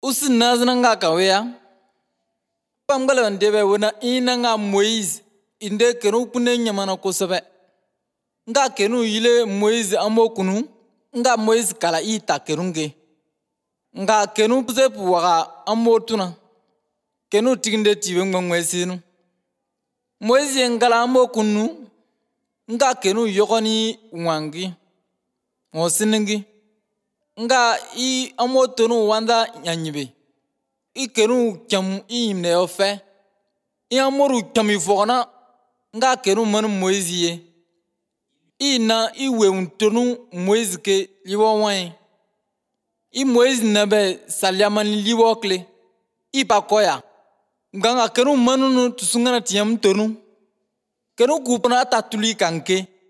Usi naznanga kawea. Pamgala ndebe wona inanga Moïse inde kenu kune nyamana kosobe. Nga kenu yile Moïse amokunu. Nga Moïse kala ita kerunge. Nga kenu puse puwaga amotuna. Kenu tiginde tiwe Moïse. Moïse ngala amokunu. Nga kenu yogoni wangi. Ngosinengi. Nga I amotunu wanda nyanyibe. I kenu kyam I imne ofe. I amoru kyami fogona. Nga kenu manu Moïse ye. I na I weuntonu Moïse ke liwo wanye. I Moïse nabe salyamani liwo kle. I pakoya. Nga kenu manu tusungana tiyam tonu. Kenu kupona tatuli kanke.